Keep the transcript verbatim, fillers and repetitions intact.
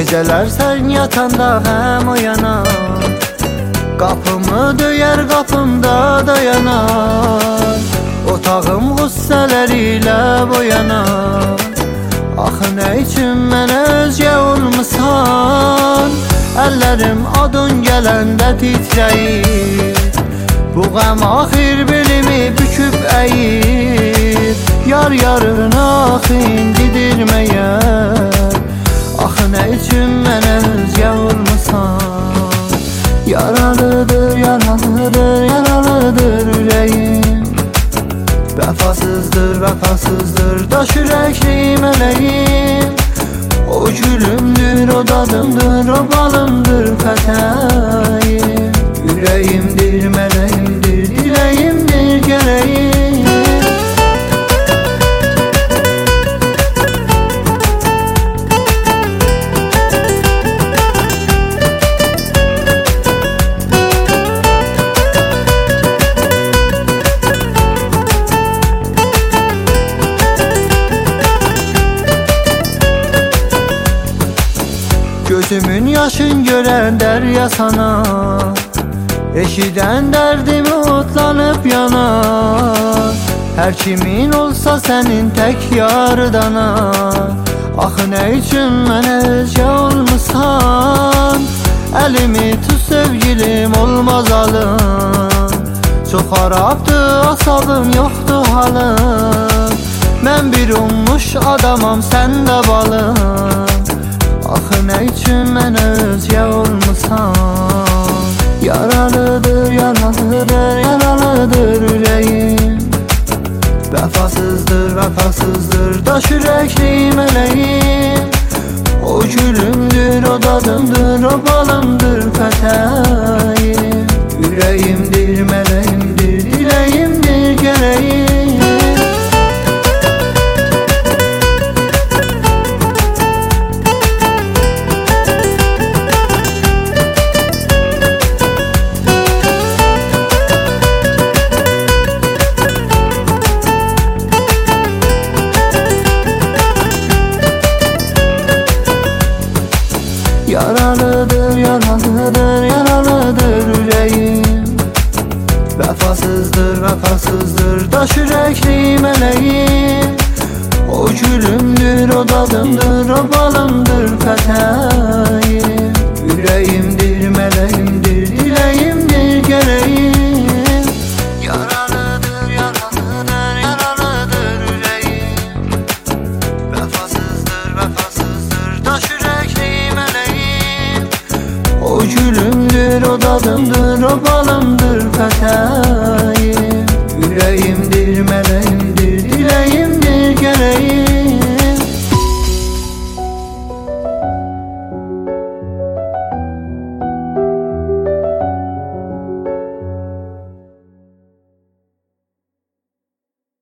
Geceler sen yatanda hem uyanar, kapımı döyer kapımda dayanar. Otağım gussəleriyle boyanar. Axı nə üçün mənə özgə olmusan? Əllərim adın gələndə titrəyir. Bu qəm axir belimi büküb əyir. Yar yarına axı ingidirməyər. Axı nə üçün mənə özgə olmusan? Yaralıdır, yaralıdır, yaralıdır ürəyim. Vəfasızdır, vəfasızdır daş ürəkli mələyim. O gülümdür, o dadımdır, o balımdır fətəyim. Ürəyimdir, mələyimdir, diləyimdir, gərəyim. Gözümün yaşın gören derya sana, eşiden derdimi otlanıp yanar. Her kimin olsa senin tek yardana. Axı nə üçün mənə özgə olmusan? Əlimi tut sevgilim, olmaz alım. Çox xarabdır asabım, yoxdur halım. Mən bir ummuş adamam, sən də balım. Axı nə üçün mənə özgə olmusan? Yaralıdır, yaralıdır, yaralıdır ürəyim. Vəfasızdır, vəfasızdır daş ürəkli mələyim. O gülümdür, o dadımdır, o balımdır fətəyim. Ürəyimdir, mələyimdir, diləyimdir, gərəyim. Yaralıdır, yaralıdır, yaralıdır ürəyim. Vəfasızdır, vəfasızdır daş ürəkli mələyim. O gülümdür, o dadımdır, o balımdır fətəyim. Ürəyimdir, mələyimdir, diləyimdir, gərəyim. Yaralıdır, yaralıdır, yaralıdır ürəyim. Vəfasızdır, vəfasızdır daş ürəkli mələyim. O gülümdür, o dadımdır, o balımdır fətəyim.